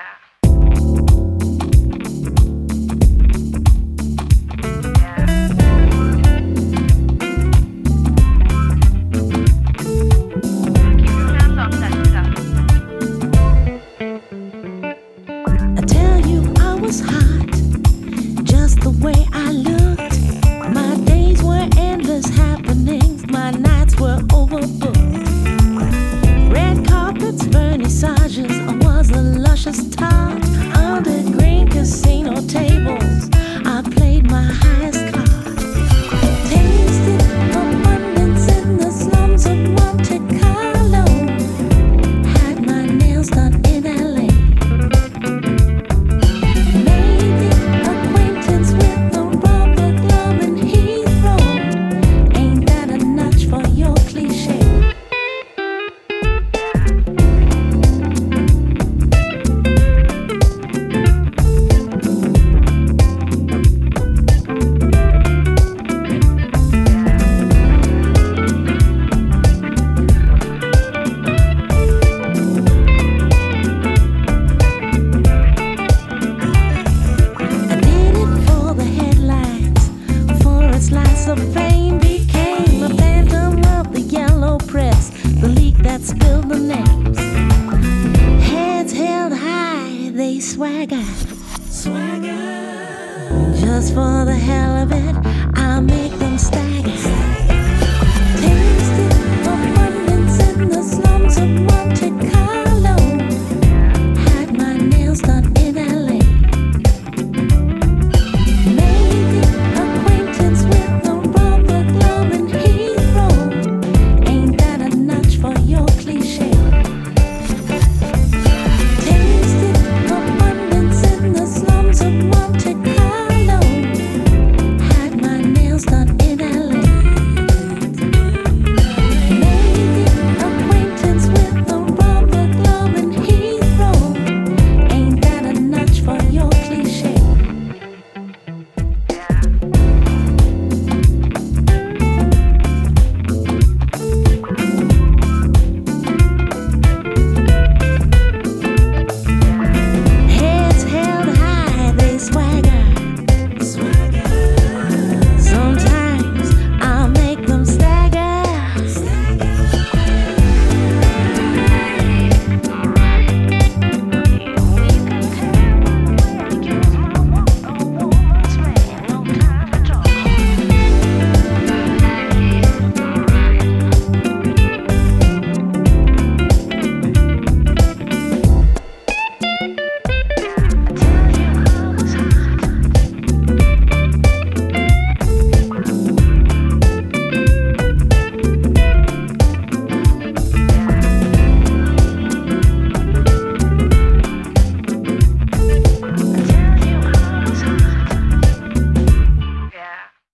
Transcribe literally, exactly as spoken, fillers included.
I tell you I was hot, just the way I looked. My days were endless happenings, my nights were overbooked. Red carpets, vernissages, I was a luscious tart. Under green casino tables, I played my highest card. Tasted abundance in the slums of Monte Carlo. Had my nails done in L A. Made the acquaintance with the rubber glove in Heathrow. Ain't that a notch for your cliche? I did it for the headlines, for a slice of fame. Became a phantom of the yellow press, the leak that spilled the names. Heads held high, they swagger, swagger. Just for the hell of it, I'll make them stagger. Tasted abundance in the slums of Monte Carlo.